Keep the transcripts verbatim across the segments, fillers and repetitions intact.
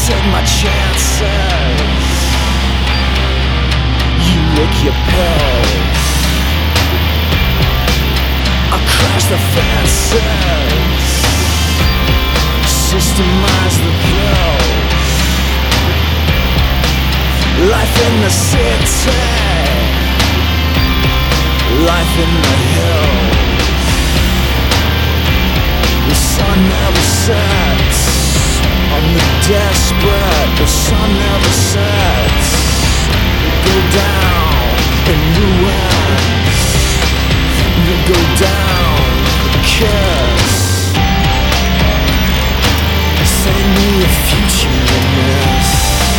take my chances. You lick your pills. I crash the fences. Systemize the pills. Life in the city. Life in the hills. The sun never sets on the desperate. The sun never sets. You go down in ruins. You go down a kiss. Save me a future in this.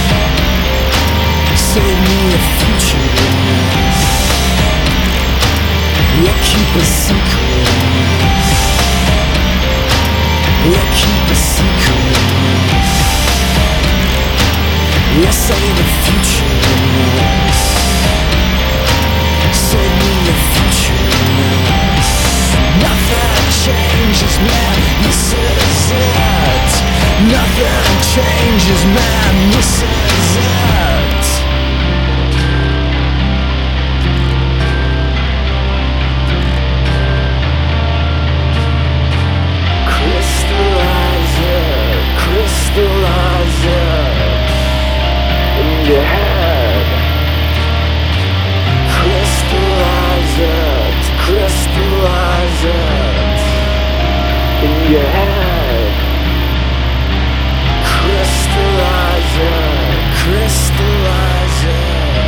Save me a future in this. Yeah, keep a secret in this. Yeah, keep a secret in this. Yeah, save the future in this. Save me a future in this. Nothing changes, man, this is it. Nothing changes, man, this is it. Crystallize it, crystallize it in your head. Crystallize it, crystallize it in your head. Crystallize it, crystallize it.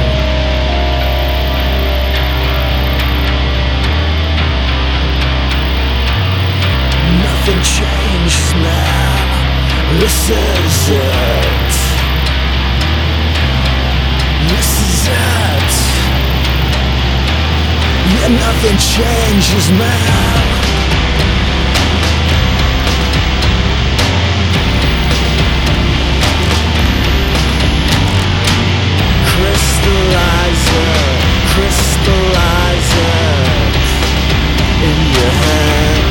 Nothing changes, man. This is it. This is it. Yeah, nothing changes, man. Crystallize it, crystallize it in your head.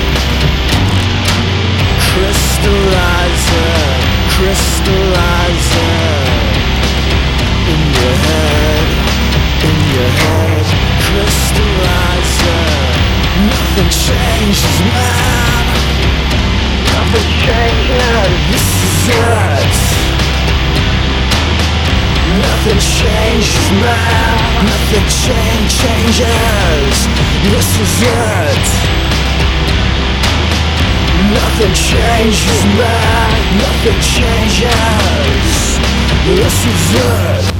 Crystallize it, crystallize it in your head, in your head. Crystallize it. Nothing changes, man. Nothing changes. This is it. Nothing changes, man. Nothing change changes. This is it. Nothing changes, man. Nothing changes. This is it.